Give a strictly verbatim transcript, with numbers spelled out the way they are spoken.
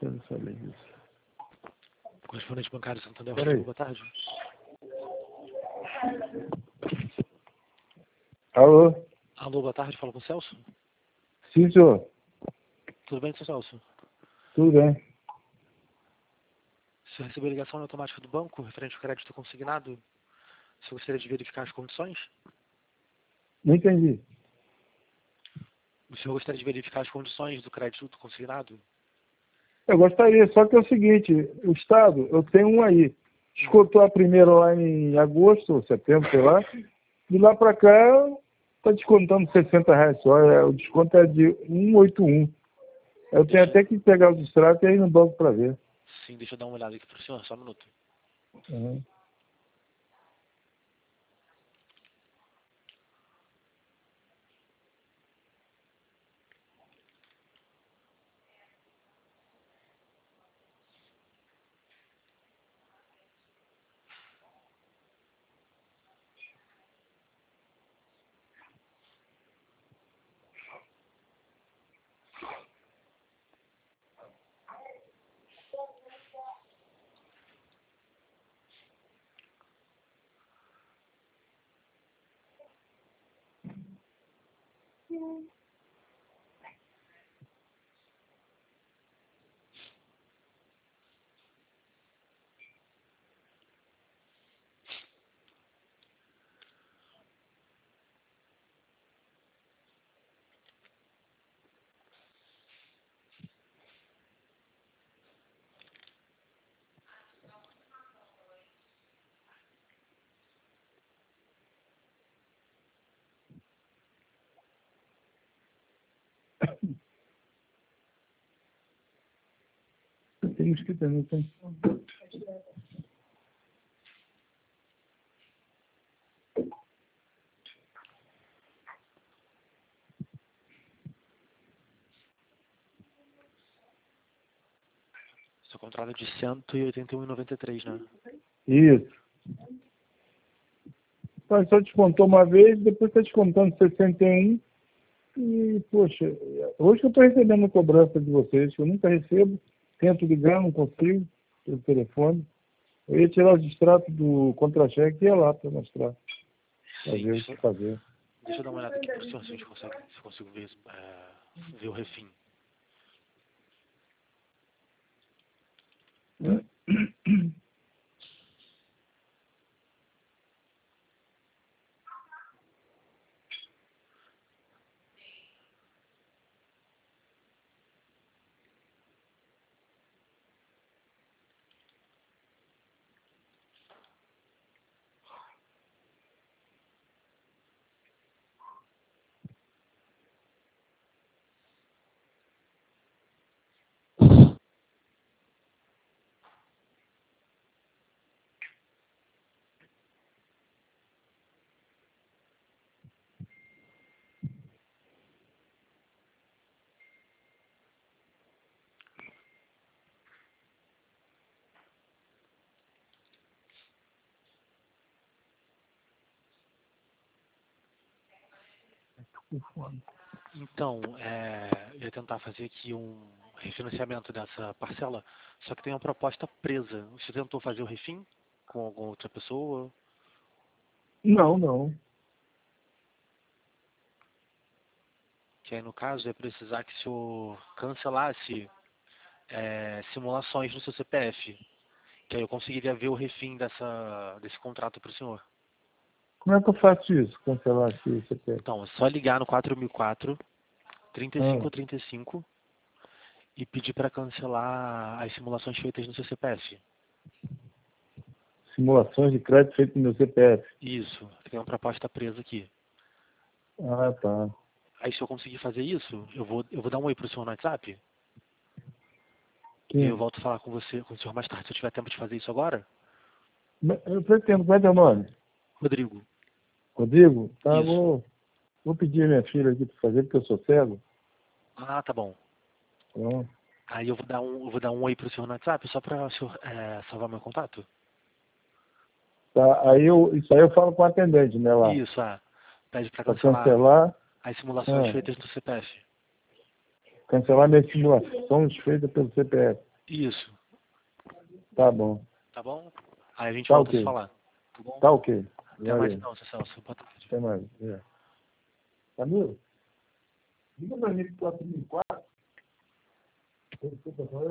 quero saber disso. Correspondente bancário Santander, Peraí. boa tarde. Alô? Alô, boa tarde, fala com o Celso. Sim, senhor. Tudo bem, seu Celso? Tudo bem. Se eu receber ligação automática do banco, referente ao crédito consignado, você gostaria de verificar as condições? Não entendi. O senhor gostaria de verificar as condições do crédito consignado? Eu gostaria, só que é o seguinte, o Estado, eu tenho um aí. Descontou a primeira lá em agosto, ou setembro, sei lá. De lá para cá, está descontando sessenta reais só. É, o desconto é de cento e oitenta e um. Eu tenho até que pegar os extratos e ir no banco para ver. Sim, deixa eu dar uma olhada aqui para o senhor, só um minuto. Uhum. Tem escrito, não tem. Seu contrato é de cento e oitenta e um reais e noventa e três centavos, né? Isso. Mas só descontou uma vez, depois está descontando sessenta e um. E, poxa, hoje que eu estou recebendo cobrança de vocês, que eu nunca recebo, tento ligar, não consigo, pelo telefone. Eu ia tirar os extratos do contra-cheque e ia lá para mostrar, para Sim, ver o deixa, que fazer. deixa eu dar uma olhada aqui para o senhor, se a gente consegue, se eu consigo ver, é, ver o refim. Então, é, eu ia tentar fazer aqui um refinanciamento dessa parcela, só que tem uma proposta presa. Você tentou fazer o refim com alguma outra pessoa? Não, não. Que aí, no caso, ia precisar que o senhor cancelasse é, simulações no seu C P F. Que aí eu conseguiria ver o refim dessa, desse contrato para o senhor. Como é que eu faço isso, cancelar aqui o C P F? Então, é só ligar no quatro mil e quatro, trinta e cinco Ah, trinta e cinco e pedir para cancelar as simulações feitas no seu C P F. simulações de crédito feitas no meu C P F. Isso, tem uma proposta presa aqui. Ah, tá. Aí se eu conseguir fazer isso, eu vou, eu vou dar um oi pro senhor no WhatsApp. E aí eu Sim. volto a falar com você, com o senhor mais tarde, se eu tiver tempo de fazer isso agora. Eu pretendo, como é teu nome? Rodrigo. Rodrigo? Tá, Isso. vou, vou pedir a minha filha aqui para fazer, porque eu sou cego. Ah, tá bom. Então, Aí eu vou dar um, eu vou dar um oi pro senhor no WhatsApp, só para o senhor é, salvar meu contato. tá, aí eu, isso aí eu falo com o atendente, né, lá. Isso, ah. Pede para Para cancelar cancelar, as simulações ah, feitas no C P F. cancelar minhas simulações feitas pelo C P F. Isso. Tá bom. Tá bom? Aí a gente Tá volta ok. a se falar. Tá bom? Tá ok. Até mais então, Celso. Boa tarde. Até mais. É. Camilo, diga pra mim que tu abriu em quatro.